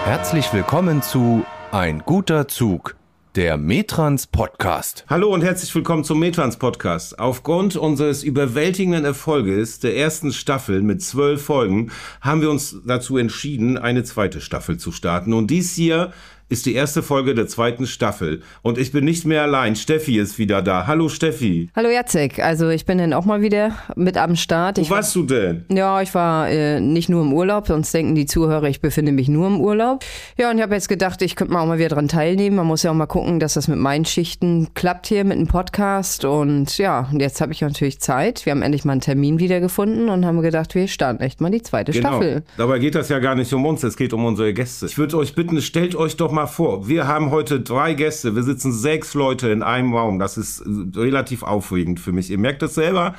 Herzlich willkommen zu Ein guter Zug, der Metrans Podcast. Hallo und herzlich willkommen zum Metrans Podcast. Aufgrund unseres überwältigenden Erfolges der ersten Staffel mit 12 Folgen haben wir uns dazu entschieden, eine zweite Staffel zu starten. Und dies hier ist die erste Folge der zweiten Staffel. Und ich bin nicht mehr allein. Steffi ist wieder da. Hallo Steffi. Hallo Jacek. Also ich bin dann auch mal wieder mit am Start. Wo warst du denn? Ja, ich war nicht nur im Urlaub, sonst denken die Zuhörer, ich befinde mich nur im Urlaub. Ja, und ich habe jetzt gedacht, ich könnte mal auch mal wieder dran teilnehmen. Man muss ja auch mal gucken, dass das mit meinen Schichten klappt hier mit dem Podcast. Und ja, und jetzt habe ich natürlich Zeit. Wir haben endlich mal einen Termin wiedergefunden und haben gedacht, wir starten echt mal die zweite Staffel. Dabei geht das ja gar nicht um uns, es geht um unsere Gäste. Ich würde euch bitten, stellt euch doch mal vor, wir haben heute 3 Gäste, wir sitzen 6 Leute in einem Raum, das ist relativ aufregend für mich. Ihr merkt das selber,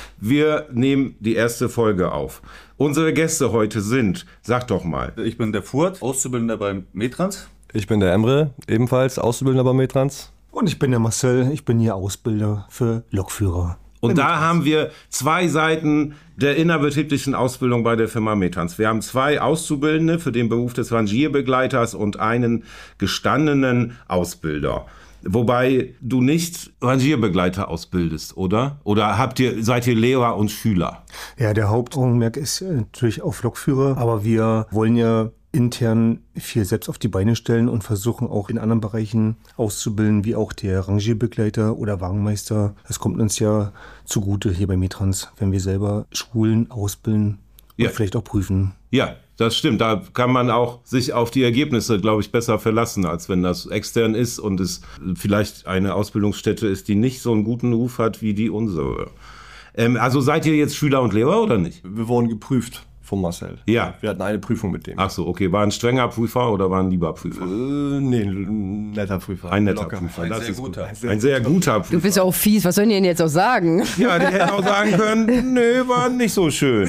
wir nehmen die erste Folge auf. Unsere Gäste heute sind, sag doch mal. Ich bin der Furt, Auszubildender beim Metrans. Ich bin der Emre, ebenfalls Auszubildender beim Metrans. Und ich bin der Marcel, ich bin hier Ausbilder für Lokführer. Und da haben wir 2 Seiten der innerbetrieblichen Ausbildung bei der Firma Metrans. Wir haben 2 Auszubildende für den Beruf des Rangierbegleiters und einen gestandenen Ausbilder. Wobei du nicht Rangierbegleiter ausbildest, oder? Oder seid ihr Lehrer und Schüler? Ja, der Hauptaugenmerk ist natürlich auf Lokführer, aber wir wollen ja intern viel selbst auf die Beine stellen und versuchen auch in anderen Bereichen auszubilden, wie auch der Rangierbegleiter oder Wagenmeister. Das kommt uns ja zugute hier bei Metrans, wenn wir selber schulen, ausbilden und vielleicht auch prüfen. Ja, das stimmt. Da kann man auch sich auf die Ergebnisse, glaube ich, besser verlassen, als wenn das extern ist und es vielleicht eine Ausbildungsstätte ist, die nicht so einen guten Ruf hat wie die unsere. Also seid ihr jetzt Schüler und Lehrer oder nicht? Wir wurden geprüft von Marcel. Ja. Wir hatten eine Prüfung mit dem. Ach so, okay. War ein strenger Prüfer oder war ein lieber Prüfer? Nee, ein netter Prüfer. Ein netter Locker. Prüfer. Das ist gut. Ein sehr guter Prüfer. Du bist ja auch fies, was sollen die denn jetzt auch sagen? Ja, die hätten auch sagen können, nö, war nicht so schön.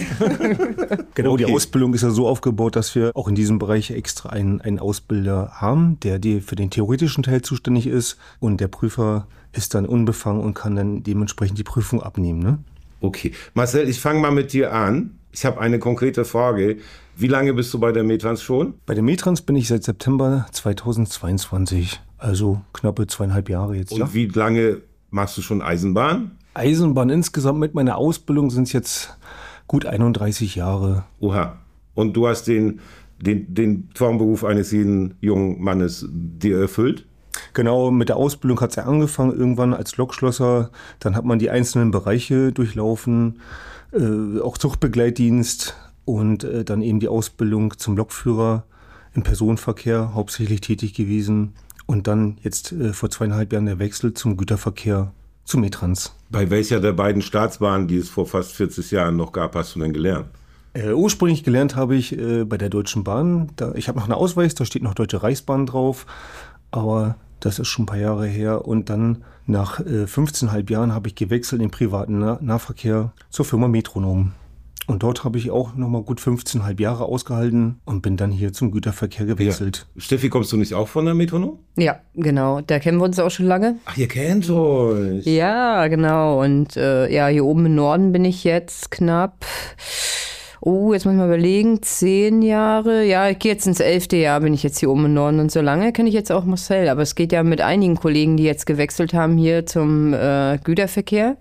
Genau, Okay. Die Ausbildung ist ja so aufgebaut, dass wir auch in diesem Bereich extra einen Ausbilder haben, der für den theoretischen Teil zuständig ist. Und der Prüfer ist dann unbefangen und kann dann dementsprechend die Prüfung abnehmen, ne? Okay. Marcel, ich fange mal mit dir an. Ich habe eine konkrete Frage. Wie lange bist du bei der Metrans schon? Bei der Metrans bin ich seit September 2022, also knappe 2,5 Jahre jetzt. Und wie lange machst du schon Eisenbahn? Eisenbahn insgesamt mit meiner Ausbildung sind es jetzt gut 31 Jahre. Oha. Und du hast den Traumberuf eines jeden jungen Mannes dir erfüllt? Genau, mit der Ausbildung hat es ja angefangen, irgendwann als Lokschlosser. Dann hat man die einzelnen Bereiche durchlaufen, auch Zuchtbegleitdienst und dann eben die Ausbildung zum Lokführer im Personenverkehr hauptsächlich tätig gewesen. Und dann jetzt vor 2,5 Jahren der Wechsel zum Güterverkehr zu Metrans. Bei welcher der beiden Staatsbahnen, die es vor fast 40 Jahren noch gab, hast du denn gelernt? Ursprünglich gelernt habe ich bei der Deutschen Bahn. Ich habe noch einen Ausweis, da steht noch Deutsche Reichsbahn drauf. Aber das ist schon ein paar Jahre her. Und dann nach 15,5 Jahren habe ich gewechselt in den privaten Nahverkehr zur Firma Metronom. Und dort habe ich auch nochmal gut 15,5 Jahre ausgehalten und bin dann hier zum Güterverkehr gewechselt. Ja. Steffi, kommst du nicht auch von der Metronom? Ja, genau. Da kennen wir uns auch schon lange. Ach, ihr kennt euch. Ja, genau. Und ja, hier oben im Norden bin ich jetzt knapp... jetzt muss ich mal überlegen, 10 Jahre, ja, ich gehe jetzt ins 11. Jahr, bin ich jetzt hier oben im Norden und so lange kenne ich jetzt auch Marcel, aber es geht ja mit einigen Kollegen, die jetzt gewechselt haben hier zum Güterverkehr.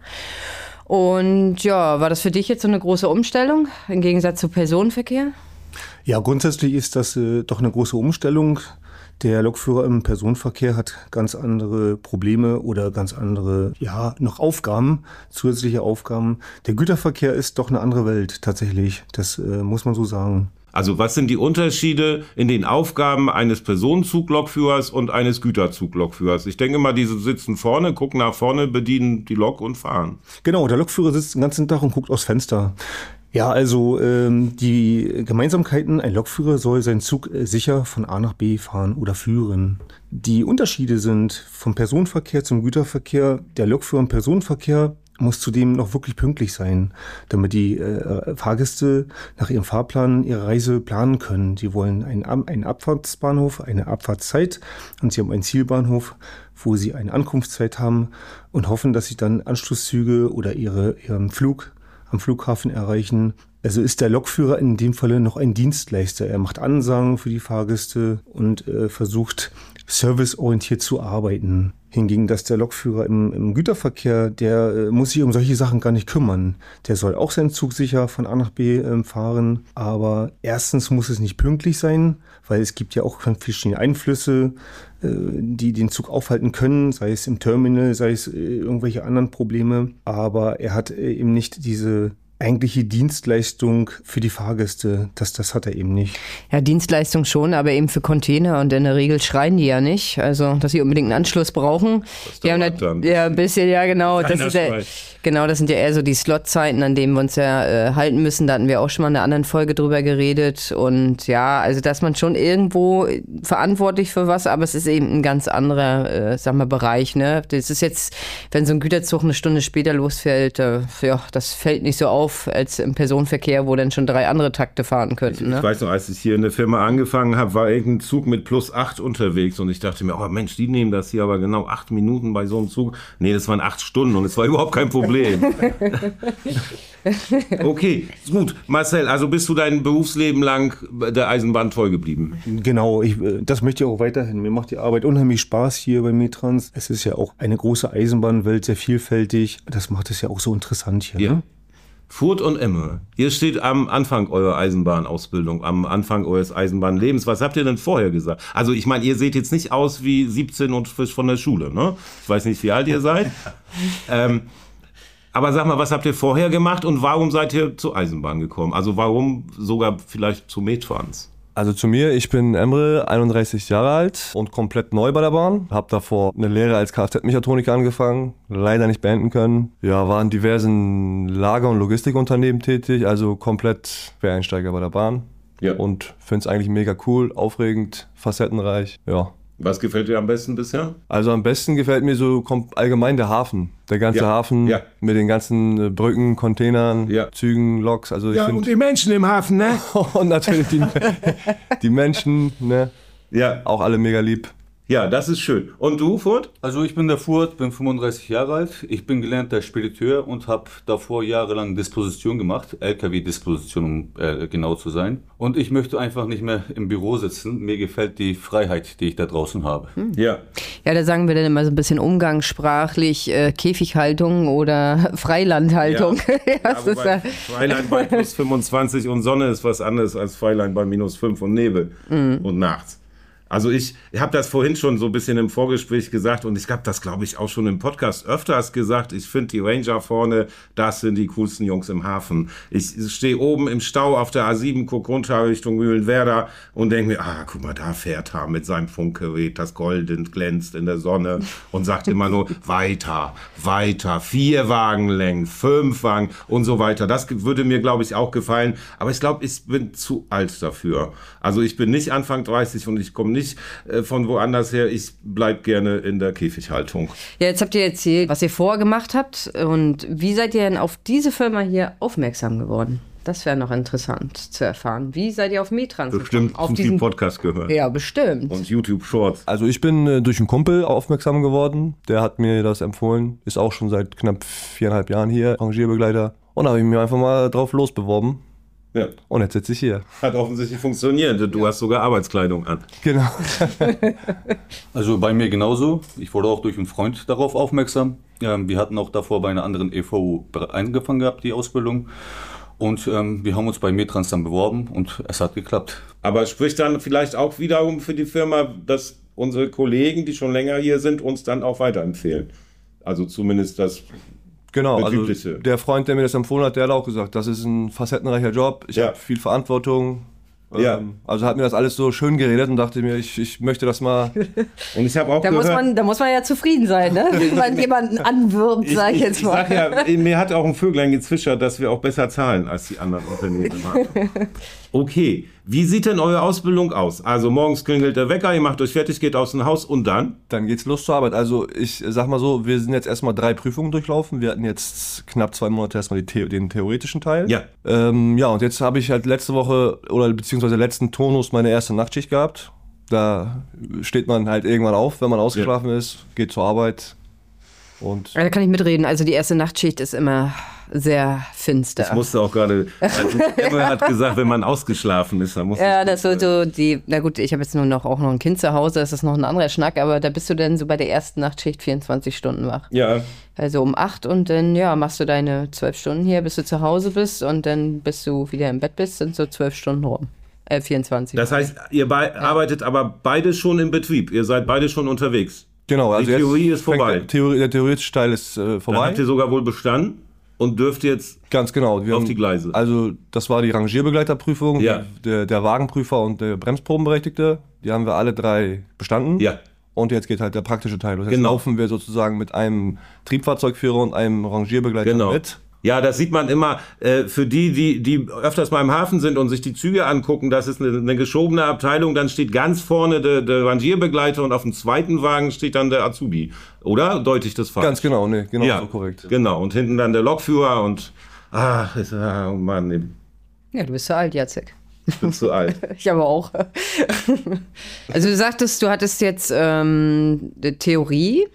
Und ja, war das für dich jetzt so eine große Umstellung im Gegensatz zu Personenverkehr? Ja, grundsätzlich ist das doch eine große Umstellung. Der Lokführer im Personenverkehr hat ganz andere Probleme oder ganz andere, noch Aufgaben, zusätzliche Aufgaben. Der Güterverkehr ist doch eine andere Welt tatsächlich, das muss man so sagen. Also was sind die Unterschiede in den Aufgaben eines Personenzuglokführers und eines Güterzuglokführers? Ich denke mal, diese sitzen vorne, gucken nach vorne, bedienen die Lok und fahren. Genau, der Lokführer sitzt den ganzen Tag und guckt aus Fenster. Ja, also die Gemeinsamkeiten, ein Lokführer soll seinen Zug sicher von A nach B fahren oder führen. Die Unterschiede sind vom Personenverkehr zum Güterverkehr. Der Lokführer im Personenverkehr muss zudem noch wirklich pünktlich sein, damit die Fahrgäste nach ihrem Fahrplan ihre Reise planen können. Sie wollen einen Abfahrtsbahnhof, eine Abfahrtszeit und sie haben einen Zielbahnhof, wo sie eine Ankunftszeit haben und hoffen, dass sie dann Anschlusszüge oder ihren Flug am Flughafen erreichen. Also ist der Lokführer in dem Falle noch ein Dienstleister. Er macht Ansagen für die Fahrgäste und versucht serviceorientiert zu arbeiten. Hingegen, dass der Lokführer im Güterverkehr, der muss sich um solche Sachen gar nicht kümmern. Der soll auch seinen Zug sicher von A nach B fahren. Aber erstens muss es nicht pünktlich sein, weil es gibt ja auch verschiedene Einflüsse, die den Zug aufhalten können, sei es im Terminal, sei es irgendwelche anderen Probleme. Aber er hat eben nicht diese eigentliche Dienstleistung für die Fahrgäste, das hat er eben nicht. Ja, Dienstleistung schon, aber eben für Container und in der Regel schreien die ja nicht, also dass sie unbedingt einen Anschluss brauchen. Die haben ja ein bisschen, ja genau, das sind ja eher so die Slotzeiten, an denen wir uns ja halten müssen, da hatten wir auch schon mal in einer anderen Folge drüber geredet und ja, also dass man schon irgendwo verantwortlich für was, aber es ist eben ein ganz anderer, Bereich, ne? Das ist jetzt, wenn so ein Güterzug eine Stunde später losfällt, ja, das fällt nicht so auf als im Personenverkehr, wo dann schon 3 andere Takte fahren könnten. Ne? Ich weiß noch, als ich hier in der Firma angefangen habe, war irgendein Zug mit +8 unterwegs und ich dachte mir, oh Mensch, die nehmen das hier aber genau 8 Minuten bei so einem Zug. Nee, das waren 8 Stunden und es war überhaupt kein Problem. Okay, gut. Marcel, also bist du dein Berufsleben lang der Eisenbahn treu geblieben? Genau, das möchte ich auch weiterhin. Mir macht die Arbeit unheimlich Spaß hier bei Metrans. Es ist ja auch eine große Eisenbahnwelt, sehr vielfältig. Das macht es ja auch so interessant hier. Ja. Ne? Furt und Emme, ihr steht am Anfang eurer Eisenbahnausbildung, am Anfang eures Eisenbahnlebens. Was habt ihr denn vorher gesagt? Also ich meine, ihr seht jetzt nicht aus wie 17 und frisch von der Schule, ne? Ich weiß nicht, wie alt ihr seid. Aber sag mal, was habt ihr vorher gemacht und warum seid ihr zur Eisenbahn gekommen? Also warum sogar vielleicht zu Metrans? Also zu mir, ich bin Emre, 31 Jahre alt und komplett neu bei der Bahn. Hab davor eine Lehre als Kfz-Mechatroniker angefangen, leider nicht beenden können. Ja, war in diversen Lager- und Logistikunternehmen tätig, also komplett Quereinsteiger bei der Bahn. Ja. Und finde es eigentlich mega cool, aufregend, facettenreich, ja. Was gefällt dir am besten bisher? Also am besten gefällt mir so allgemein der Hafen. Der ganze Hafen mit den ganzen Brücken, Containern, Zügen, Loks. Also ich und die Menschen im Hafen, ne? Und natürlich die Menschen, ne? Ja. Auch alle mega lieb. Ja, das ist schön. Und du, Furt? Also ich bin der Furt, bin 35 Jahre alt. Ich bin gelernter Spediteur und habe davor jahrelang Disposition gemacht, LKW-Disposition, um genau zu sein. Und ich möchte einfach nicht mehr im Büro sitzen. Mir gefällt die Freiheit, die ich da draußen habe. Ja. Ja, da sagen wir dann immer so ein bisschen umgangssprachlich Käfighaltung oder Freilandhaltung. Ja, Freiland bei +25 und Sonne ist was anderes als Freiland bei -5 und Nebel und nachts. Also ich habe das vorhin schon so ein bisschen im Vorgespräch gesagt und ich habe das, glaube ich, auch schon im Podcast öfters gesagt. Ich finde die Ranger vorne, das sind die coolsten Jungs im Hafen. Ich stehe oben im Stau auf der A7, gucke runter Richtung Mühlenwerder und denke mir, guck mal, da fährt er mit seinem Funkgerät, das golden glänzt in der Sonne und sagt immer nur weiter, 4 Wagenlängen, 5 Wagen und so weiter. Das würde mir, glaube ich, auch gefallen. Aber ich glaube, ich bin zu alt dafür. Also ich bin nicht Anfang 30 und ich komme nicht von woanders her. Ich bleib gerne in der Käfighaltung. Ja, jetzt habt ihr erzählt, was ihr vorher gemacht habt. Und wie seid ihr denn auf diese Firma hier aufmerksam geworden? Das wäre noch interessant zu erfahren. Wie seid ihr auf Metrans gekommen? Bestimmt auf zu viel Podcast gehört. Ja, bestimmt. Und YouTube-Shorts. Also ich bin durch einen Kumpel aufmerksam geworden. Der hat mir das empfohlen. Ist auch schon seit knapp 4,5 Jahren hier, Rangierbegleiter. Und da habe ich mir einfach mal drauf losbeworben. Ja. Und jetzt sitze ich hier. Hat offensichtlich funktioniert. Du hast sogar Arbeitskleidung an. Genau. Also bei mir genauso. Ich wurde auch durch einen Freund darauf aufmerksam. Wir hatten auch davor bei einer anderen EV angefangen gehabt, die Ausbildung. Und wir haben uns bei Metrans dann beworben und es hat geklappt. Aber spricht dann vielleicht auch wiederum für die Firma, dass unsere Kollegen, die schon länger hier sind, uns dann auch weiterempfehlen. Also zumindest das... Genau, also der Freund, der mir das empfohlen hat, der hat auch gesagt, das ist ein facettenreicher Job, ich habe viel Verantwortung. Ja. Also hat mir das alles so schön geredet und dachte mir, ich möchte das mal. Und ich habe auch da muss man ja zufrieden sein, ne? Wenn man jemanden anwirbt, sag ich jetzt mal. Ich sag ja, mir hat auch ein Vöglein gezwitschert, dass wir auch besser zahlen als die anderen Unternehmen. Okay, wie sieht denn eure Ausbildung aus? Also morgens klingelt der Wecker, ihr macht euch fertig, geht aus dem Haus und dann? Dann geht's los zur Arbeit. Also ich sag mal so, wir sind jetzt erstmal 3 Prüfungen durchlaufen. Wir hatten jetzt knapp 2 Monate erstmal den theoretischen Teil. Ja. Ja, und jetzt habe ich halt letzte Woche oder beziehungsweise letzten Turnus meine erste Nachtschicht gehabt. Da steht man halt irgendwann auf, wenn man ausgeschlafen ist, geht zur Arbeit Und Da kann ich mitreden. Also die erste Nachtschicht ist immer sehr finster. Ich musste auch gerade, Emma hat gesagt, wenn man ausgeschlafen ist, dann muss Ja, das ist so die, na gut, ich habe jetzt auch noch ein Kind zu Hause, das ist noch ein anderer Schnack, aber da bist du dann so bei der ersten Nachtschicht 24 Stunden wach. Ja, Also um 8 und dann, machst du deine 12 Stunden hier, bis du zu Hause bist und dann bis du wieder im Bett bist, sind so 12 Stunden rum. 24. das heißt, ihr arbeitet aber beide schon im Betrieb, ihr seid beide schon unterwegs. genau, also Die Theorie ist fängt vorbei. Der theoretische Teil ist Dann vorbei. habt ihr sogar wohl bestanden und dürft jetzt Ganz genau. Wir auf haben, die Gleise. Also das war die Rangierbegleiterprüfung, Ja. der Wagenprüfer und der Bremsprobenberechtigte. Die haben wir alle 3 bestanden. Ja. Und jetzt geht halt der praktische Teil. Das heißt, Genau. laufen wir sozusagen mit einem Triebfahrzeugführer und einem Rangierbegleiter Genau. mit. Ja, das sieht man immer, für die öfters mal im Hafen sind und sich die Züge angucken, das ist eine geschobene Abteilung, dann steht ganz vorne der Rangierbegleiter und auf dem zweiten Wagen steht dann der Azubi. Oder? Deute ich das falsch? Ganz genau, nee, genau Ja, so korrekt. genau. Und hinten dann der Lokführer und, oh Mann, ich Ja, du bist zu alt, Jacek. bin zu alt. Ich aber auch. Also du sagtest, du hattest jetzt die Theorie.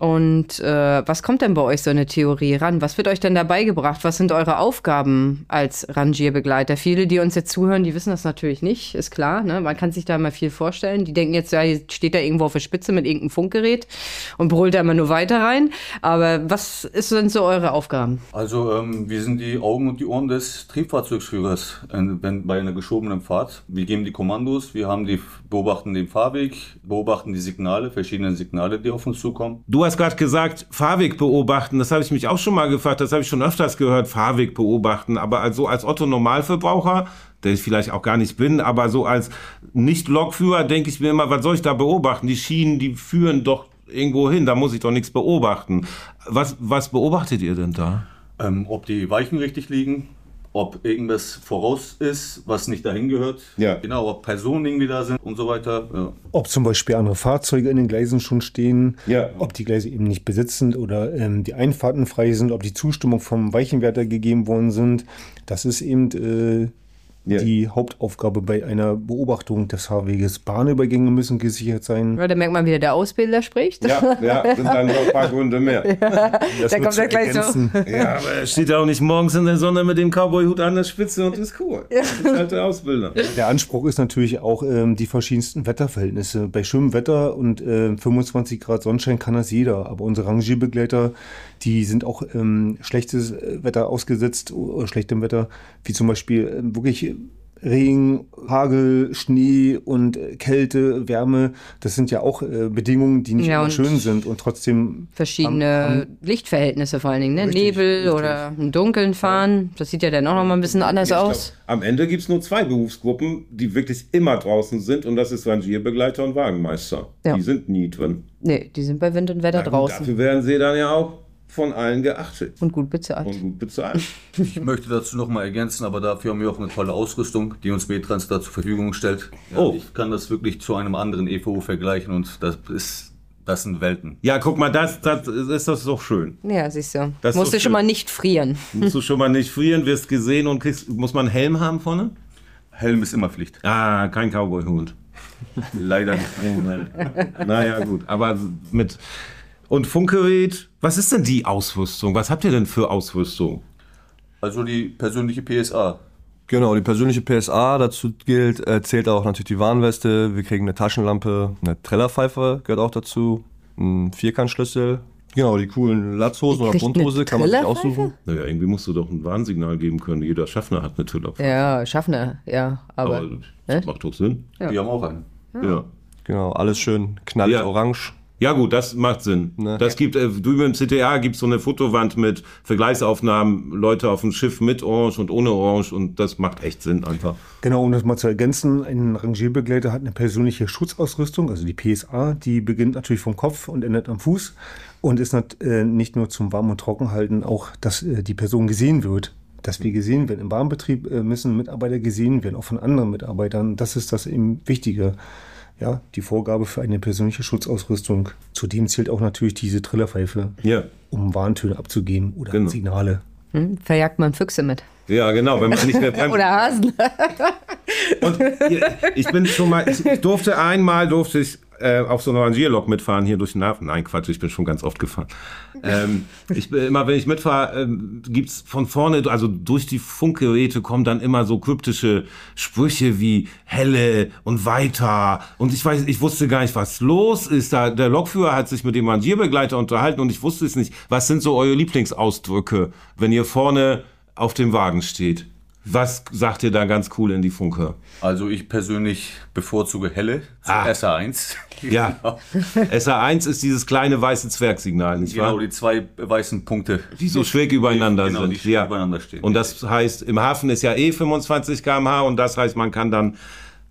Und was kommt denn bei euch so eine Theorie ran? Was wird euch denn dabei gebracht? Was sind eure Aufgaben als Rangierbegleiter? Viele, die uns jetzt zuhören, die wissen das natürlich nicht, ist klar. Ne? Man kann sich da mal viel vorstellen. Die denken jetzt, jetzt steht da irgendwo auf der Spitze mit irgendeinem Funkgerät und brüllt da immer nur weiter rein. Aber was sind so eure Aufgaben? Also wir sind die Augen und die Ohren des Triebfahrzeugsführers bei einer geschobenen Fahrt. Wir geben die Kommandos, beobachten den Fahrweg, beobachten die Signale, verschiedene Signale, die auf uns zukommen. Du hast gerade gesagt, Fahrweg beobachten, das habe ich mich auch schon mal gefragt, das habe ich schon öfters gehört, Fahrweg beobachten, aber also als Otto-Normalverbraucher, der ich vielleicht auch gar nicht bin, aber so als Nicht-Lokführer denke ich mir immer, was soll ich da beobachten? Die Schienen, die führen doch irgendwo hin, da muss ich doch nichts beobachten. Was beobachtet ihr denn da? Ob die Weichen richtig liegen, ob irgendwas voraus ist, was nicht dahin gehört. Ja. Genau, ob Personen irgendwie da sind und so weiter. Ja. Ob zum Beispiel andere Fahrzeuge in den Gleisen schon stehen, Ja. ob die Gleise eben nicht besetzt sind oder die Einfahrten frei sind, ob die Zustimmung vom Weichenwärter gegeben worden sind. Das ist eben die Hauptaufgabe bei einer Beobachtung des Fahrweges. Bahnübergänge müssen gesichert sein. Ja, da merkt man wieder, der Ausbilder spricht. Ja, sind dann noch ein paar Gründe mehr. Das Da wird kommt zu er gleich so. ergänzen. Ja, aber er steht ja auch nicht morgens in der Sonne mit dem Cowboy-Hut an der Spitze und ist cool. Das ist halt der Ausbilder. Der Anspruch ist natürlich auch die verschiedensten Wetterverhältnisse. Bei schönem Wetter und 25 Grad Sonnenschein kann das jeder. Aber unsere Rangierbegleiter, die sind auch schlechtes Wetter ausgesetzt oder schlechtem Wetter, wie zum Beispiel wirklich Regen, Hagel, Schnee und Kälte, Wärme. Das sind ja auch Bedingungen, die nicht Ja, immer und schön sind und trotzdem Verschiedene Lichtverhältnisse vor allen Dingen, ne? Richtig, Nebel richtig. oder im Dunkeln fahren. Das sieht ja dann auch noch mal ein bisschen anders Ich glaub, aus. am Ende gibt es nur 2 Berufsgruppen, die wirklich immer draußen sind und das ist Rangierbegleiter und Wagenmeister. Ja. Die sind nie drin. Nee, die sind bei Wind und Wetter Ja, gut, draußen dafür werden sie dann ja auch von allen geachtet und gut bezahlt. und gut bezahlt. Ich möchte dazu noch mal ergänzen, aber dafür haben wir auch eine tolle Ausrüstung, die uns Metrans da zur Verfügung stellt. Ja, Oh. Ich kann das wirklich zu einem anderen EVO vergleichen und das sind Welten. Ja, guck mal, das ist das doch schön. Ja, siehst du. Das ist Musst doch du schon schön. mal nicht frieren. Musst du schon mal nicht frieren, wirst gesehen und muss man einen Helm haben vorne? Helm ist immer Pflicht. Ah, kein Cowboy-Hut. Leider nicht. Naja, gut, aber mit... Und Funkgerät, was ist denn die Ausrüstung? Was habt ihr denn für Ausrüstung? Also die persönliche PSA. Genau, die persönliche PSA, dazu zählt auch natürlich die Warnweste, wir kriegen eine Taschenlampe, eine Trillerpfeife gehört auch dazu, ein Vierkantschlüssel. Genau, die coolen Latzhosen Ihr oder kriegt eine Bunthose kann man sich Trillerpfeife? aussuchen. Naja, irgendwie musst du doch ein Warnsignal geben können. Jeder Schaffner hat eine Trillerpfeife. Ja, Schaffner, ja. Aber das macht doch Sinn. Ja. Wir haben auch eine. Ja. Genau, alles schön knallig Ja. orange. Ja gut, das macht Sinn. Ne? Das gibt, drüben im CTA gibt es so eine Fotowand mit Vergleichsaufnahmen, Leute auf dem Schiff mit Orange und ohne Orange und das macht echt Sinn einfach. Genau, um das mal zu ergänzen, ein Rangierbegleiter hat eine persönliche Schutzausrüstung, also die PSA, die beginnt natürlich vom Kopf und endet am Fuß und ist nicht nur zum Warm- und Trockenhalten, auch, dass die Person gesehen wird. Dass wir gesehen werden. Im Bahnbetrieb müssen Mitarbeiter gesehen werden, auch von anderen Mitarbeitern. Das ist das eben Wichtige. Ja, die Vorgabe für eine persönliche Schutzausrüstung. Zudem zählt auch natürlich diese Trillerpfeife, Ja. um Warntöne abzugeben oder Genau. Signale. verjagt man Füchse mit. Ja, genau, wenn man nicht mehr bremst. Oder Hasen. Und ich bin schon mal, ich durfte auf so einer Rangierlok mitfahren hier durch den Hafen. Nein, Quatsch, ich bin schon ganz oft gefahren. Immer wenn ich mitfahre, gibt's von vorne, also durch die Funkgeräte kommen dann immer so kryptische Sprüche wie helle und weiter. Und ich wusste gar nicht, was los ist. Der Lokführer hat sich mit dem Rangierbegleiter unterhalten und ich wusste es nicht. Was sind so eure Lieblingsausdrücke, wenn ihr vorne auf dem Wagen steht? Was sagt ihr da ganz cool in die Funke? Also ich persönlich bevorzuge helle zu SA1. Ja, SA1 ist dieses kleine weiße Zwergsignal, nicht wahr? Genau, die zwei weißen Punkte. Die so schräg übereinander genau, sind. Die schräg übereinander stehen. Und das heißt, im Hafen ist ja 25 km/h und das heißt, man kann dann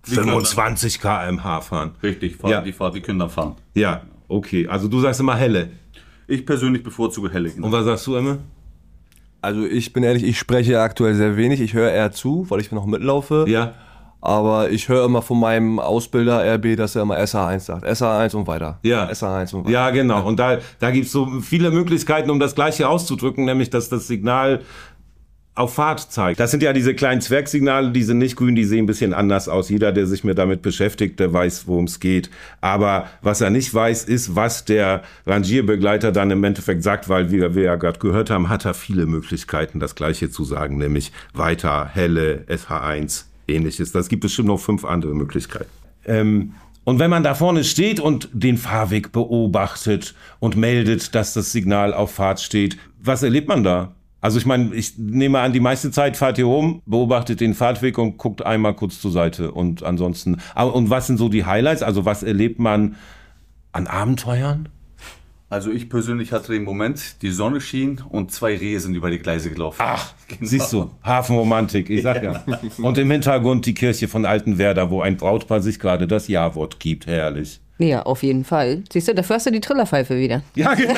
25 km/h fahren. Richtig, die können dann fahren. Ja, okay. Also du sagst immer helle. Ich persönlich bevorzuge helle. Genau. Und was sagst du, Emme? Also ich bin ehrlich, ich spreche aktuell sehr wenig. Ich höre eher zu, weil ich noch mitlaufe. Ja. Aber ich höre immer von meinem Ausbilder RB, dass er immer SA1 sagt. SA1 und weiter. Ja. SA1 und weiter. Ja, genau. Und da gibt es so viele Möglichkeiten, um das Gleiche auszudrücken, nämlich dass das Signal auf Fahrt zeigt. Das sind ja diese kleinen Zwergsignale, die sind nicht grün, die sehen ein bisschen anders aus. Jeder, der sich mir damit beschäftigt, der weiß, worum es geht. Aber was er nicht weiß, ist, was der Rangierbegleiter dann im Endeffekt sagt, weil wie wir ja gerade gehört haben, hat er viele Möglichkeiten, das Gleiche zu sagen, nämlich weiter, helle, SH1, ähnliches. Das gibt bestimmt noch 5 andere Möglichkeiten. Und wenn man da vorne steht und den Fahrweg beobachtet und meldet, dass das Signal auf Fahrt steht, was erlebt man da? Also ich meine, ich nehme an, die meiste Zeit fahrt ihr rum, beobachtet den Fahrtweg und guckt einmal kurz zur Seite und ansonsten. Und was sind so die Highlights? Also was erlebt man an Abenteuern? Also ich persönlich hatte den Moment, die Sonne schien und 2 Rehe sind über die Gleise gelaufen. Ach, genau. Siehst du, Hafenromantik, ich sag ja. Und im Hintergrund die Kirche von Altenwerder, wo ein Brautpaar sich gerade das Ja-Wort gibt, herrlich. Ja, auf jeden Fall. Siehst du, dafür hast du die Trillerpfeife wieder. Ja, genau.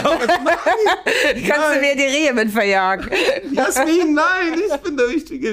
Kannst du mir die Rehe mit verjagen? Jasmin, nein, ich bin der Richtige.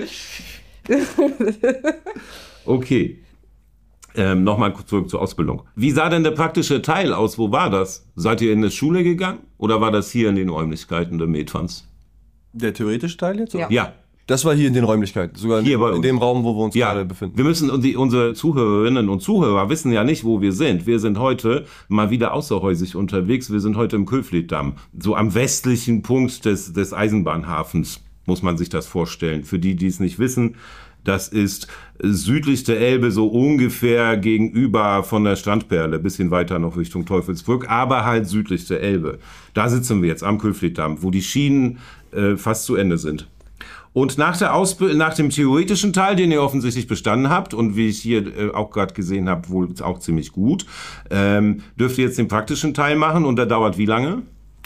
Okay. Nochmal zurück zur Ausbildung. Wie sah denn der praktische Teil aus? Wo war das? Seid ihr in eine Schule gegangen? Oder war das hier in den Räumlichkeiten der Metrans? Der theoretische Teil jetzt? Oder? Ja. Das war hier in den Räumlichkeiten, sogar Hier bei in uns. dem Raum, wo wir uns gerade befinden. Wir müssen, unsere Zuhörerinnen und Zuhörer wissen ja nicht, wo wir sind. Wir sind heute mal wieder außerhäusig unterwegs. Wir sind heute im Köflidamm, so am westlichen Punkt des Eisenbahnhafens, muss man sich das vorstellen. Für die, die es nicht wissen, das ist südlich der Elbe, so ungefähr gegenüber von der Strandperle, bisschen weiter noch Richtung Teufelsbrück, aber halt südlich der Elbe. Da sitzen wir jetzt am Köflidamm, wo die Schienen fast zu Ende sind. Und nach dem theoretischen Teil, den ihr offensichtlich bestanden habt und wie ich hier auch gerade gesehen habe, wohl auch ziemlich gut, dürft ihr jetzt den praktischen Teil machen und der dauert wie lange?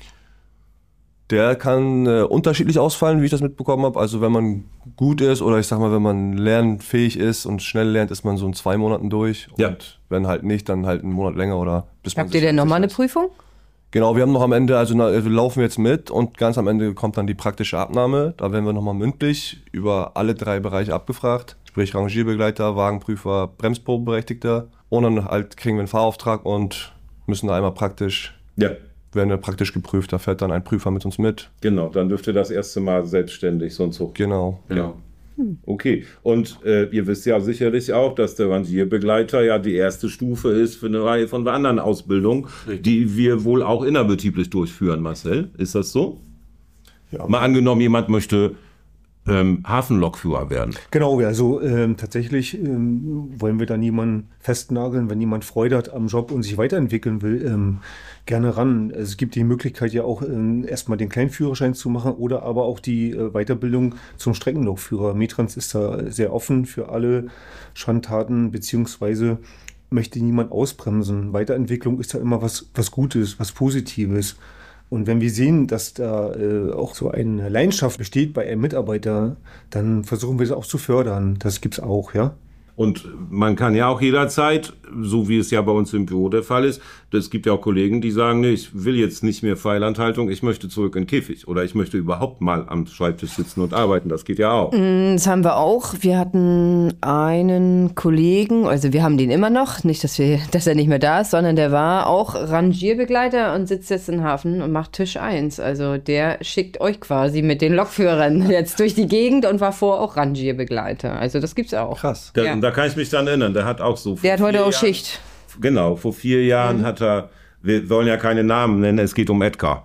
Der kann unterschiedlich ausfallen, wie ich das mitbekommen habe. Also wenn man gut ist oder ich sag mal, wenn man lernfähig ist und schnell lernt, ist man so in 2 Monaten durch. Ja. Und wenn halt nicht, dann halt einen Monat länger oder bis man Habt ihr denn nochmal eine Prüfung? Genau, wir haben noch am Ende, also wir laufen jetzt mit und ganz am Ende kommt dann die praktische Abnahme. Da werden wir nochmal mündlich über alle 3 Bereiche abgefragt. Sprich Rangierbegleiter, Wagenprüfer, Bremsprobeberechtigter. Und dann halt kriegen wir einen Fahrauftrag und müssen da einmal werden wir praktisch geprüft. Da fährt dann ein Prüfer mit uns mit. Genau, dann dürft ihr das erste Mal selbstständig so und so. Genau. Ja. Okay, und ihr wisst ja sicherlich auch, dass der Rangierbegleiter ja die erste Stufe ist für eine Reihe von anderen Ausbildungen, die wir wohl auch innerbetrieblich durchführen, Marcel. Ist das so? Ja. Mal angenommen, jemand möchte Hafenlokführer werden. Genau, also tatsächlich wollen wir da niemanden festnageln, wenn jemand Freude hat am Job und sich weiterentwickeln will, gerne ran. Es gibt die Möglichkeit ja auch erstmal den Kleinführerschein zu machen oder aber auch die Weiterbildung zum Streckenlokführer. Metrans ist da sehr offen für alle Schandtaten, beziehungsweise möchte niemand ausbremsen. Weiterentwicklung ist da immer was Gutes, was Positives. Und wenn wir sehen, dass da auch so eine Leidenschaft besteht bei einem Mitarbeiter, dann versuchen wir das auch zu fördern. Das gibt's auch, ja. Und man kann ja auch jederzeit, so wie es ja bei uns im Büro der Fall ist, es gibt ja auch Kollegen, die sagen, nee, ich will jetzt nicht mehr Freilandhaltung, ich möchte zurück in den Käfig oder ich möchte überhaupt mal am Schreibtisch sitzen und arbeiten. Das geht ja auch. Das haben wir auch. Wir hatten einen Kollegen, also wir haben den immer noch, nicht, dass er nicht mehr da ist, sondern der war auch Rangierbegleiter und sitzt jetzt im Hafen und macht Tisch 1. Also der schickt euch quasi mit den Lokführern jetzt durch die Gegend und war vorher auch Rangierbegleiter. Also das gibt's auch. Krass. Ja. Da kann ich mich dann erinnern, der hat auch so Der hat heute auch Schicht. Genau, vor 4 Jahren hat er, wir wollen ja keine Namen nennen, es geht um Edgar.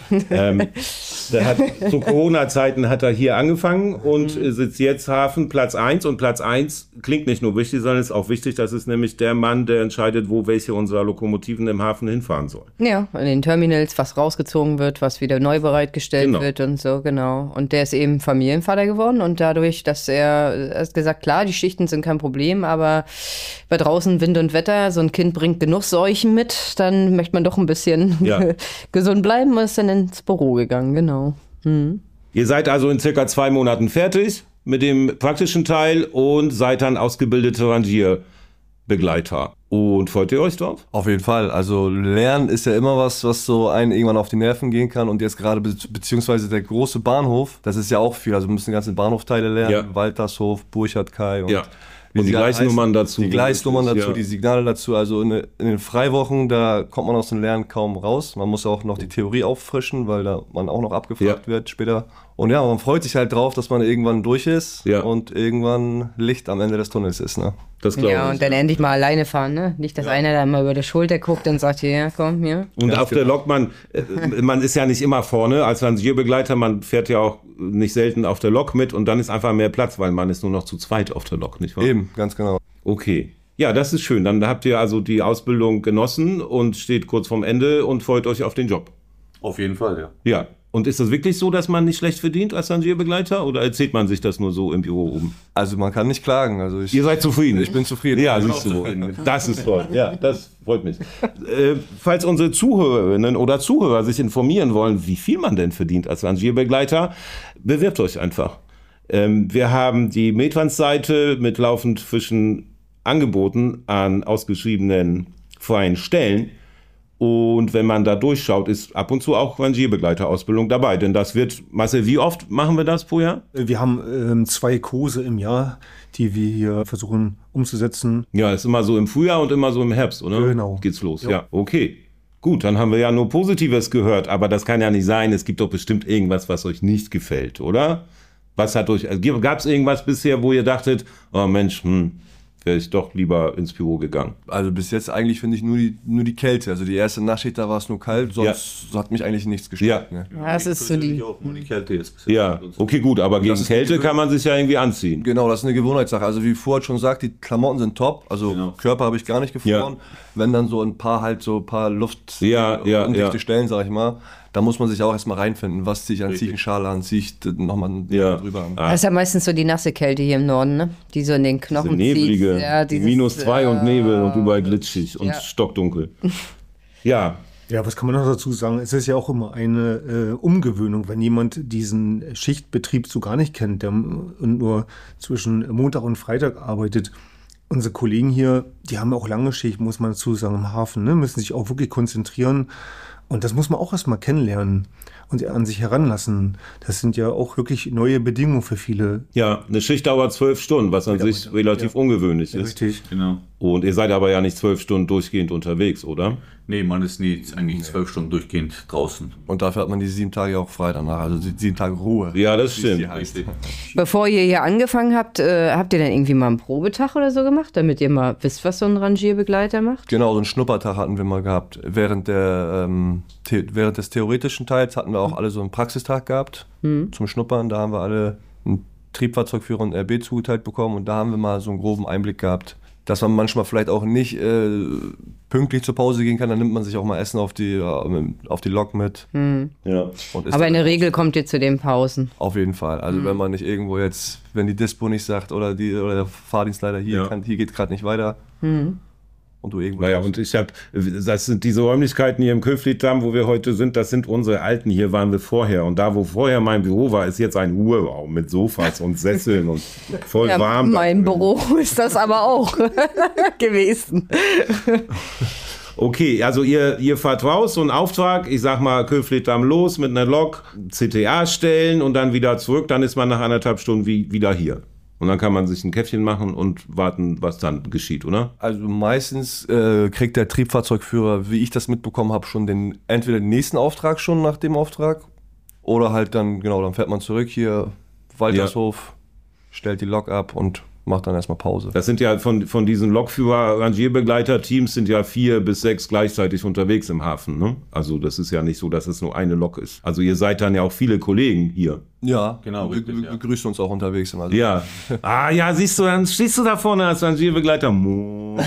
Zu Corona-Zeiten hat er hier angefangen und sitzt jetzt Hafenplatz 1. Und Platz 1 klingt nicht nur wichtig, sondern ist auch wichtig, das ist nämlich der Mann, der entscheidet, wo welche unserer Lokomotiven im Hafen hinfahren sollen. Ja, in den Terminals, was rausgezogen wird, was wieder neu bereitgestellt Genau. wird und so, genau. Und der ist eben Familienvater geworden und dadurch, dass er hat gesagt, klar, die Schichten sind kein Problem, aber bei draußen Wind und Wetter, so ein Kind bringt genug Seuchen mit, dann möchte man doch ein bisschen gesund bleiben und ist dann ins Büro gegangen, genau. Ihr seid also in circa 2 Monaten fertig mit dem praktischen Teil und seid dann ausgebildete Rangierbegleiter. Und freut ihr euch drauf? Auf jeden Fall. Also Lernen ist ja immer was so einen irgendwann auf die Nerven gehen kann. Und jetzt gerade beziehungsweise der große Bahnhof, das ist ja auch viel. Also wir müssen die ganzen Bahnhofteile lernen. Ja. Waltershof, Burchard-Kai und Und die Gleisnummern dazu. Die Gleisnummern dazu, Ja. die Signale dazu. Also in den Freiwochen, da kommt man aus dem Lernen kaum raus. Man muss auch noch die Theorie auffrischen, weil da man auch noch abgefragt wird später. Und ja, man freut sich halt drauf, dass man irgendwann durch ist und irgendwann Licht am Ende des Tunnels ist. Ne? Das glaube Ja, ich. und dann endlich mal alleine fahren, ne? Nicht, dass einer da mal über die Schulter guckt und sagt, ja, komm, hier. Und auf der Lok, man ist ja nicht immer vorne als Rangierbegleiter, man fährt ja auch nicht selten auf der Lok mit und dann ist einfach mehr Platz, weil man ist nur noch zu zweit auf der Lok, nicht wahr? Eben, ganz genau. Okay. Ja, das ist schön. Dann habt ihr also die Ausbildung genossen und steht kurz vorm Ende und freut euch auf den Job. Auf jeden Fall, ja. Ja. Und ist das wirklich so, dass man nicht schlecht verdient als Rangierbegleiter oder erzählt man sich das nur so im Büro oben? Also man kann nicht klagen. Also Ihr seid zufrieden? Ich bin zufrieden. Ja, siehst du. Das ist toll. Ja, das freut mich. Falls unsere Zuhörerinnen oder Zuhörer sich informieren wollen, wie viel man denn verdient als Rangierbegleiter, bewirbt euch einfach. Wir haben die Metrans-Seite mit laufend frischen Angeboten an ausgeschriebenen freien Stellen. Und wenn man da durchschaut, ist ab und zu auch Rangierbegleiterausbildung dabei. Denn das wird, Marcel, wie oft machen wir das pro Jahr? Wir haben 2 Kurse im Jahr, die wir hier versuchen umzusetzen. Ja, ist immer so im Frühjahr und immer so im Herbst, oder? Genau. Geht's los, ja. Okay. Gut, dann haben wir ja nur Positives gehört, aber das kann ja nicht sein. Es gibt doch bestimmt irgendwas, was euch nicht gefällt, oder? Was hat euch, gab es irgendwas bisher, wo ihr dachtet, oh Mensch, wäre ich doch lieber ins Büro gegangen? Also bis jetzt eigentlich finde ich nur die Kälte. Also die erste Nachtschicht, da war es nur kalt, sonst hat mich eigentlich nichts gestört. Ja. Ne? Ja, das ist so die. Auch nur die Kälte jetzt bisher. Ja, okay, gut, aber gegen ist Kälte kann man sich ja irgendwie anziehen. Genau, das ist eine Gewohnheitssache. Also wie Fuad schon sagt, die Klamotten sind top. Also Genau. Körper habe ich gar nicht gefroren. Wenn dann so ein paar Luft undichte Stellen, sag ich mal, da muss man sich auch erstmal reinfinden. Was ziehe ich an? Ziehe ich einen Schal an? Ziehe ich nochmal drüber an? Das ist ja meistens so die nasse Kälte hier im Norden, ne? Die so in den Knochen Neblige, zieht. Ja, dieses, -2 und Nebel und überall glitschig und stockdunkel. Ja, Ja, was kann man noch dazu sagen? Es ist ja auch immer eine Umgewöhnung, wenn jemand diesen Schichtbetrieb so gar nicht kennt und nur zwischen Montag und Freitag arbeitet. Unsere Kollegen hier, die haben auch lange Schicht, muss man dazu sagen, im Hafen, ne? Müssen sich auch wirklich konzentrieren. Und das muss man auch erstmal kennenlernen und an sich heranlassen. Das sind ja auch wirklich neue Bedingungen für viele. ja, eine Schicht dauert 12 Stunden, was an sich relativ ungewöhnlich ist. Richtig. Genau. Und ihr seid aber ja nicht 12 Stunden durchgehend unterwegs, oder? Nee, man ist nie eigentlich 12 Stunden durchgehend draußen. Und dafür hat man die 7 Tage auch frei danach. Also die 7 Tage Ruhe. Ja, das stimmt. Richtig. Bevor ihr hier angefangen habt, habt ihr dann irgendwie mal einen Probetag oder so gemacht, damit ihr mal wisst, was so ein Rangierbegleiter macht? Genau, so einen Schnuppertag hatten wir mal gehabt. Während des theoretischen Teils hatten wir auch alle so einen Praxistag gehabt zum Schnuppern. Da haben wir alle einen Triebfahrzeugführer und RB zugeteilt bekommen und da haben wir mal so einen groben Einblick gehabt, dass man manchmal vielleicht auch nicht pünktlich zur Pause gehen kann. Dann nimmt man sich auch mal Essen auf die Lok mit. Ja. Und isst Aber in dann der Regel kommt ihr zu den Pausen. auf jeden Fall. Also wenn man nicht irgendwo jetzt, wenn die Dispo nicht sagt oder der Fahrdienstleiter hier geht gerade nicht weiter und du irgendwo. Naja, und das sind diese Räumlichkeiten hier im Köflidamm, wo wir heute sind, das sind unsere alten, hier waren wir vorher. Und da, wo vorher mein Büro war, ist jetzt ein Ruheraum mit Sofas und Sesseln und voll warm. Mein Büro ist das aber auch gewesen. Okay, also ihr fahrt raus, so ein Auftrag, ich sag mal, Köflidamm los mit einer Lok, CTA stellen und dann wieder zurück, dann ist man nach 1,5 Stunden wieder hier. Und dann kann man sich ein Käffchen machen und warten, was dann geschieht, oder? Also meistens kriegt der Triebfahrzeugführer, wie ich das mitbekommen habe, schon entweder den nächsten Auftrag schon nach dem Auftrag oder halt dann, genau, dann fährt man zurück hier, Waltershof, stellt die Lok ab und mache dann erstmal Pause. Das sind ja von diesen Lokführer-Rangierbegleiter-Teams sind ja 4 bis 6 gleichzeitig unterwegs im Hafen. Ne? Also das ist ja nicht so, dass es nur eine Lok ist. Also ihr seid dann ja auch viele Kollegen hier. Ja, Genau, wir richtig, ja. begrüßen uns auch unterwegs immer. Ja. Ja, siehst du, dann stehst du da vorne als Rangierbegleiter. Moin.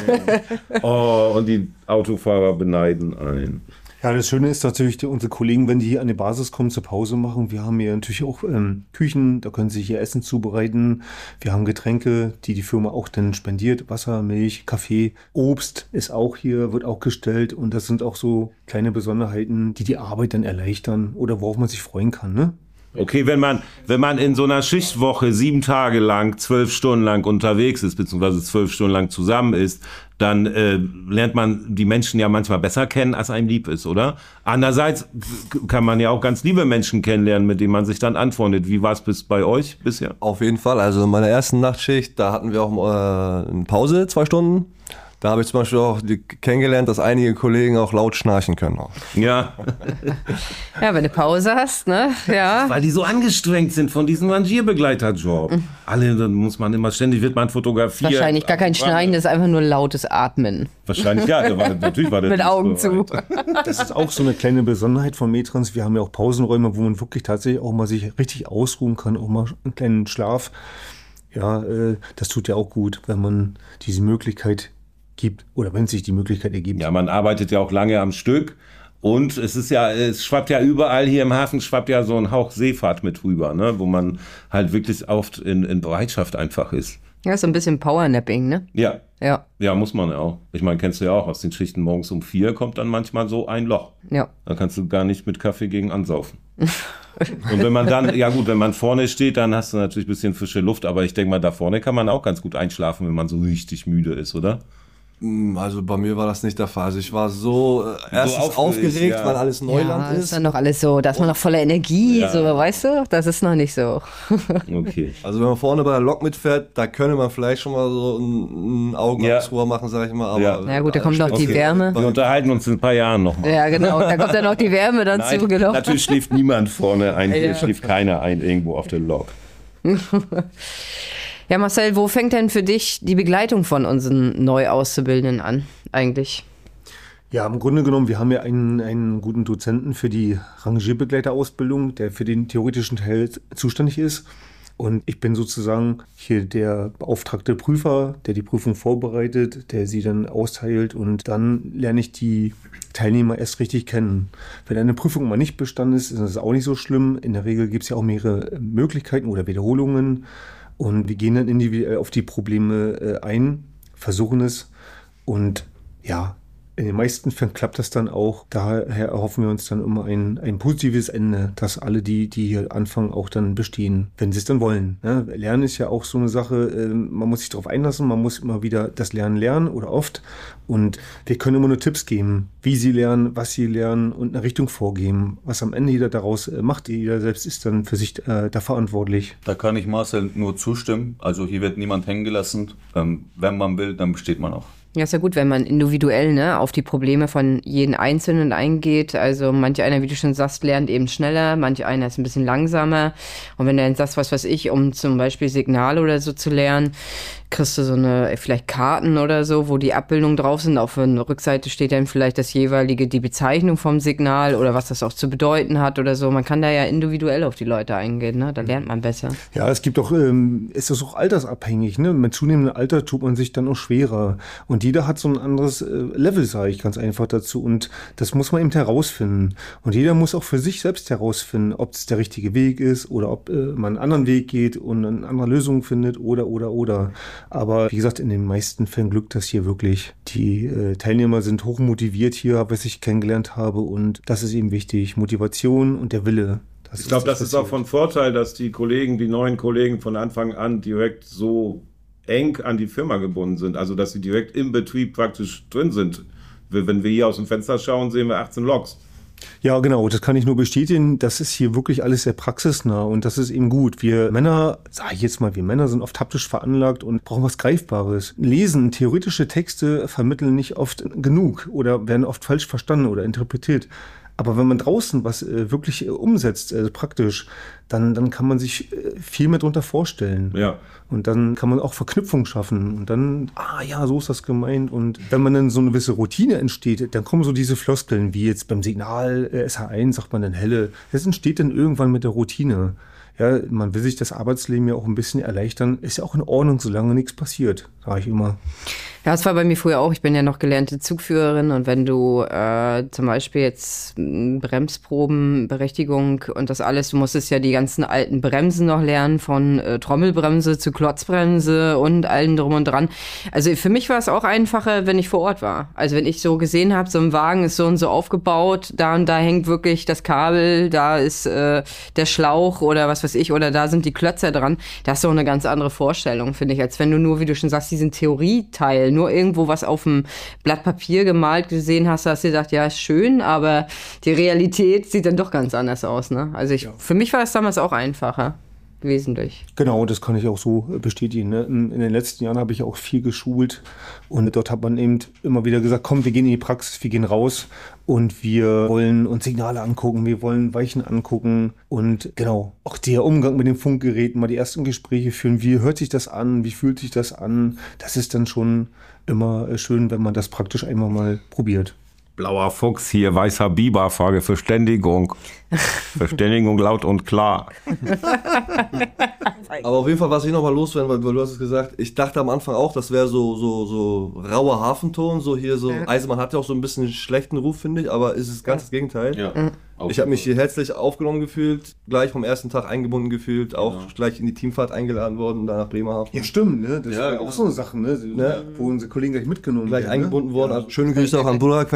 Oh, und die Autofahrer beneiden einen. Ja, das Schöne ist natürlich, unsere Kollegen, wenn die hier an die Basis kommen, zur Pause machen, wir haben hier natürlich auch Küchen, da können sie hier Essen zubereiten. Wir haben Getränke, die Firma auch dann spendiert. Wasser, Milch, Kaffee, Obst ist auch hier, wird auch gestellt. Und das sind auch so kleine Besonderheiten, die Arbeit dann erleichtern oder worauf man sich freuen kann, ne? Okay, wenn man in so einer Schichtwoche 7 Tage lang, 12 Stunden lang unterwegs ist, beziehungsweise 12 Stunden lang zusammen ist, dann lernt man die Menschen ja manchmal besser kennen, als einem lieb ist, oder? Andererseits kann man ja auch ganz liebe Menschen kennenlernen, mit denen man sich dann anfreundet. Wie war es bei euch bisher? Auf jeden Fall. Also in meiner ersten Nachtschicht, da hatten wir auch eine Pause, 2 Stunden. Da habe ich zum Beispiel auch kennengelernt, dass einige Kollegen auch laut schnarchen können. Ja. Ja, wenn du Pause hast, ne? Ja. Weil die so angestrengt sind von diesem Rangierbegleiterjob. Alle, dann muss man immer ständig, wird man fotografiert. Wahrscheinlich gar kein Schneiden, das ist einfach nur lautes Atmen. Wahrscheinlich, ja. Natürlich war der Mit Dienst Augen zu. bereit. Das ist auch so eine kleine Besonderheit von Metrans. Wir haben ja auch Pausenräume, wo man wirklich tatsächlich auch mal sich richtig ausruhen kann, auch mal einen kleinen Schlaf. Ja, das tut ja auch gut, wenn man diese Möglichkeit gibt oder wenn sich die Möglichkeit ergibt. Ja, man arbeitet ja auch lange am Stück. Und es schwappt ja überall hier im Hafen, schwappt ja so ein Hauch Seefahrt mit rüber, ne? Wo man halt wirklich oft in Bereitschaft einfach ist. Ja, so ein bisschen Powernapping, ne? Ja. Ja. Ja, muss man ja auch. Ich meine, kennst du ja auch, aus den Schichten morgens um 4 kommt dann manchmal so ein Loch. Ja. Da kannst du gar nicht mit Kaffee gegen ansaufen. Und wenn man dann, ja gut, wenn man vorne steht, dann hast du natürlich ein bisschen frische Luft, aber ich denke mal, da vorne kann man auch ganz gut einschlafen, wenn man so richtig müde ist, oder? Also bei mir war das nicht der Fall. Also ich war so erstens aufgeregt, aufgeregt, ja. weil alles Neuland ist ist. dann noch alles so, da ist man noch voller Energie, Ja. so, weißt du? Das ist noch nicht so. Okay. Also wenn man vorne bei der Lok mitfährt, da könnte man vielleicht schon mal so ein Augen Ja. aufs Rohr machen, sag ich mal. Aber Ja. Na gut, da kommt noch die Okay. Wärme. Wir unterhalten uns in ein paar Jahren nochmal. Ja, genau, da kommt dann noch die Wärme dann Nein, zu, genau. natürlich schläft niemand vorne ein, hier Ja. schläft keiner ein irgendwo auf der Lok. Ja, Marcel, wo fängt denn für dich die Begleitung von unseren Neuauszubildenden an, eigentlich? Ja, im Grunde genommen, wir haben ja einen guten Dozenten für die Rangierbegleiterausbildung, der für den theoretischen Teil zuständig ist. Und ich bin sozusagen hier der beauftragte Prüfer, der die Prüfung vorbereitet, der sie dann austeilt und dann lerne ich die Teilnehmer erst richtig kennen. Wenn eine Prüfung mal nicht bestanden ist, ist das auch nicht so schlimm. In der Regel gibt es ja auch mehrere Möglichkeiten oder Wiederholungen und wir gehen dann individuell auf die Probleme ein, versuchen es und ja, in den meisten Fällen klappt das dann auch. Daher erhoffen wir uns dann immer ein positives Ende, dass alle, die hier anfangen, auch dann bestehen, wenn sie es dann wollen. Ja, Lernen ist ja auch so eine Sache, man muss sich darauf einlassen, man muss immer wieder das Lernen lernen oder oft. Und wir können immer nur Tipps geben, wie sie lernen, was sie lernen und eine Richtung vorgeben. Was am Ende jeder daraus macht, jeder selbst ist dann für sich da verantwortlich. Da kann ich Marcel nur zustimmen. Also hier wird niemand hängen gelassen. Wenn man will, dann besteht man auch. Ja, ist ja gut, wenn man individuell, ne, auf die Probleme von jedem Einzelnen eingeht. Also manch einer, wie du schon sagst, lernt eben schneller, manch einer ist ein bisschen langsamer. Und wenn du dann sagst, was weiß ich, um zum Beispiel Signale oder so zu lernen, kriegst du so eine, vielleicht Karten oder so, wo die Abbildungen drauf sind. Auf der Rückseite steht dann vielleicht das jeweilige, die Bezeichnung vom Signal oder was das auch zu bedeuten hat oder so. Man kann da ja individuell auf die Leute eingehen, ne? Da lernt man besser. Ja, es gibt auch, ist das auch altersabhängig, ne? Mit zunehmendem Alter tut man sich dann auch schwerer. Und jeder hat so ein anderes Level, sage ich ganz einfach dazu. Und das muss man eben herausfinden. Und jeder muss auch für sich selbst herausfinden, ob es der richtige Weg ist oder ob man einen anderen Weg geht und eine andere Lösung findet oder. Aber wie gesagt, in den meisten Fällen glückt das hier wirklich. Die Teilnehmer sind hochmotiviert hier, was ich kennengelernt habe. Und das ist eben wichtig. Motivation und der Wille. Ich glaube, das ist auch von Vorteil, dass die neuen Kollegen von Anfang an direkt so eng an die Firma gebunden sind. Also, dass sie direkt im Betrieb praktisch drin sind. Wenn wir hier aus dem Fenster schauen, sehen wir 18 Loks. Ja, genau, das kann ich nur bestätigen. Das ist hier wirklich alles sehr praxisnah und das ist eben gut. Wir Männer, sage ich jetzt mal, wir Männer sind oft haptisch veranlagt und brauchen was Greifbares. Lesen, theoretische Texte vermitteln nicht oft genug oder werden oft falsch verstanden oder interpretiert. Aber wenn man draußen was wirklich umsetzt, praktisch, dann kann man sich viel mehr darunter vorstellen. Ja. Und dann kann man auch Verknüpfungen schaffen. Und dann, ja, so ist das gemeint. Und wenn man dann so eine gewisse Routine entsteht, dann kommen so diese Floskeln, wie jetzt beim Signal SH1 sagt man dann helle. Das entsteht dann irgendwann mit der Routine. Ja, man will sich das Arbeitsleben ja auch ein bisschen erleichtern. Ist ja auch in Ordnung, solange nichts passiert, sage ich immer. Ja, das war bei mir früher auch. Ich bin ja noch gelernte Zugführerin und wenn du zum Beispiel jetzt Bremsprobenberechtigung und das alles, du musstest ja die ganzen alten Bremsen noch lernen, von Trommelbremse zu Klotzbremse und allem drum und dran. Also für mich war es auch einfacher, wenn ich vor Ort war. Also wenn ich so gesehen habe, so ein Wagen ist so und so aufgebaut, da und da hängt wirklich das Kabel, da ist der Schlauch oder was weiß ich, oder da sind die Klötzer dran. Das ist so eine ganz andere Vorstellung, finde ich, als wenn du nur, wie du schon sagst, diesen Theorieteil, nur irgendwo was auf dem Blatt Papier gemalt gesehen hast, hast du gesagt, ja, ist schön, aber die Realität sieht dann doch ganz anders aus, ne? Also für mich war es damals auch einfacher. Wesentlich. Genau, das kann ich auch so bestätigen. Ne? In den letzten Jahren habe ich auch viel geschult und dort hat man eben immer wieder gesagt, komm, wir gehen in die Praxis, wir gehen raus und wir wollen uns Signale angucken, wir wollen Weichen angucken und genau, auch der Umgang mit den Funkgeräten, mal die ersten Gespräche führen, wie hört sich das an, wie fühlt sich das an, das ist dann schon immer schön, wenn man das praktisch einmal mal probiert. Blauer Fuchs hier, weißer Biber, Frage Verständigung. Verständigung laut und klar. Aber auf jeden Fall, was ich nochmal loswerden, weil du hast es gesagt, ich dachte am Anfang auch, das wäre so rauer Hafenton, so hier so, Eisenbahn hat ja auch so ein bisschen einen schlechten Ruf, finde ich, aber ist es ganz das Gegenteil. Ja. Ich habe mich hier herzlich aufgenommen gefühlt, gleich vom ersten Tag eingebunden gefühlt, auch gleich in die Teamfahrt eingeladen worden, da nach Bremerhaven. Ja, stimmt, ne? Das Ja, war auch so eine Sache, ne? Wo unsere Kollegen gleich mitgenommen Gleich werden, eingebunden worden. Ja. Also schöne Grüße auch an Burak,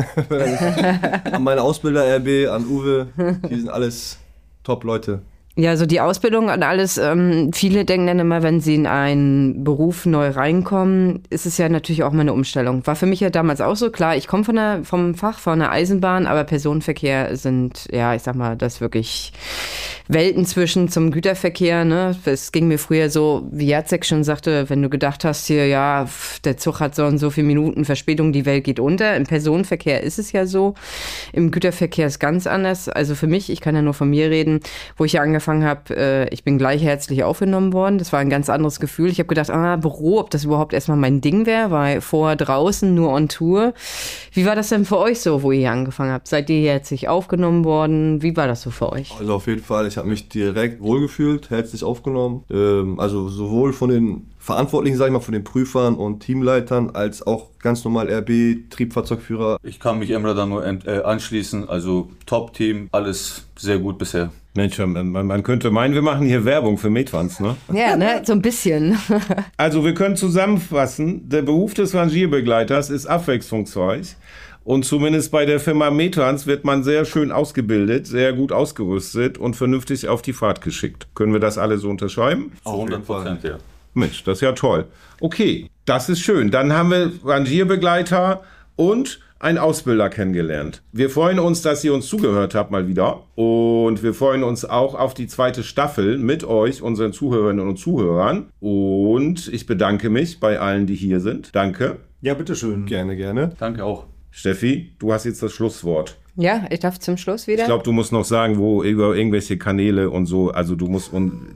an meine Ausbilder RB, an Uwe. Die sind alles Top-Leute. Ja, so die Ausbildung und alles, viele denken dann immer, wenn sie in einen Beruf neu reinkommen, ist es ja natürlich auch mal eine Umstellung. War für mich ja damals auch so, klar, ich komme vom Fach, von der Eisenbahn, aber Personenverkehr sind, ja, ich sag mal, das wirklich Welten zwischen zum Güterverkehr, ne? Es ging mir früher so, wie Jacek schon sagte, wenn du gedacht hast, hier, ja, der Zug hat so und so viele Minuten Verspätung, die Welt geht unter. Im Personenverkehr ist es ja so, im Güterverkehr ist ganz anders. Also für mich, ich kann ja nur von mir reden, wo ich ja angefangen habe, ich bin gleich herzlich aufgenommen worden. Das war ein ganz anderes Gefühl. Ich habe gedacht, Büro, ob das überhaupt erstmal mein Ding wäre, weil vorher draußen nur on Tour. Wie war das denn für euch so, wo ihr hier angefangen habt? Seid ihr herzlich aufgenommen worden? Wie war das so für euch? Also auf jeden Fall, ich habe mich direkt wohlgefühlt, herzlich aufgenommen. Also sowohl von den Verantwortlichen, sag ich mal, von den Prüfern und Teamleitern, als auch ganz normal RB, Triebfahrzeugführer. Ich kann mich Emre da nur anschließen, also Top-Team, alles sehr gut bisher. Mensch, man könnte meinen, wir machen hier Werbung für Metrans, ne? Ja, ne, so ein bisschen. Also wir können zusammenfassen, der Beruf des Rangierbegleiters ist abwechslungsreich. Und zumindest bei der Firma Metrans wird man sehr schön ausgebildet, sehr gut ausgerüstet und vernünftig auf die Fahrt geschickt. Können wir das alle so unterschreiben? 100%, ja. Mensch, das ist ja toll. Okay, das ist schön. Dann haben wir Rangierbegleiter und einen Ausbilder kennengelernt. Wir freuen uns, dass ihr uns zugehört habt mal wieder. Und wir freuen uns auch auf die zweite Staffel mit euch, unseren Zuhörerinnen und Zuhörern. Und ich bedanke mich bei allen, die hier sind. Danke. Ja, bitteschön. Gerne, gerne. Danke auch. Steffi, du hast jetzt das Schlusswort. Ja, ich darf zum Schluss wieder. Ich glaube, du musst noch sagen, wo über irgendwelche Kanäle und so. Also du musst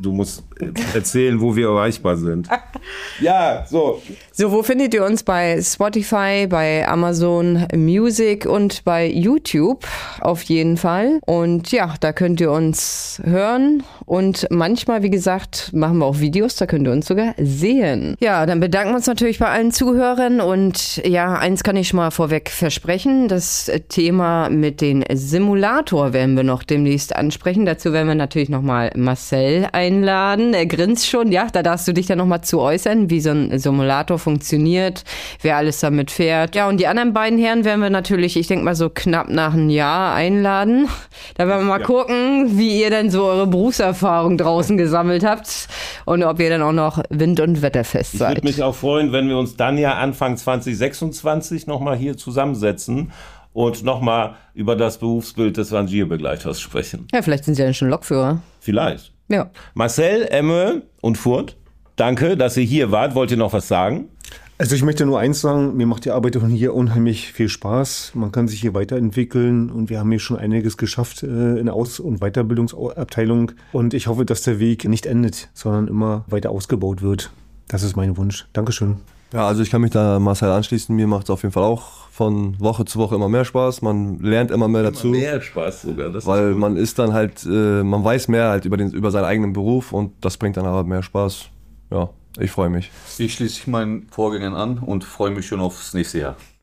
erzählen, wo wir erreichbar sind. Ja, so. So, wo findet ihr uns? Bei Spotify, bei Amazon Music und bei YouTube auf jeden Fall. Und ja, da könnt ihr uns hören. Und manchmal, wie gesagt, machen wir auch Videos, da könnt ihr uns sogar sehen. Ja, dann bedanken wir uns natürlich bei allen Zuhörern. Und ja, eins kann ich schon mal vorweg versprechen. Das Thema mit den Simulator werden wir noch demnächst ansprechen. Dazu werden wir natürlich nochmal Marcel einladen. Er grinst schon. Ja, da darfst du dich dann nochmal zu äußern, wie so ein Simulator funktioniert, wer alles damit fährt. Ja, und die anderen beiden Herren werden wir natürlich, ich denke mal so knapp nach einem Jahr einladen. Da werden wir mal gucken, wie ihr denn so eure Berufserfahrung draußen gesammelt habt und ob ihr dann auch noch wind- und wetterfest seid. Ich würde mich auch freuen, wenn wir uns dann ja Anfang 2026 nochmal hier zusammensetzen und nochmal über das Berufsbild des Rangierbegleiters sprechen. Ja, vielleicht sind sie ja schon Lokführer. Vielleicht. Ja. Marcel, Emme und Furt, danke, dass ihr hier wart. Wollt ihr noch was sagen? Also ich möchte nur eins sagen, mir macht die Arbeit hier unheimlich viel Spaß. Man kann sich hier weiterentwickeln und wir haben hier schon einiges geschafft in der Aus- und Weiterbildungsabteilung. Und ich hoffe, dass der Weg nicht endet, sondern immer weiter ausgebaut wird. Das ist mein Wunsch. Dankeschön. Ja, also ich kann mich da Marcel anschließen. Mir macht es auf jeden Fall auch von Woche zu Woche immer mehr Spaß. Man lernt immer mehr dazu. Mehr Spaß sogar. Das Weil ist gut. man ist dann halt, man weiß mehr halt über seinen eigenen Beruf und das bringt dann aber mehr Spaß. Ja, ich freue mich. Ich schließe mich meinen Vorgängern an und freue mich schon aufs nächste Jahr.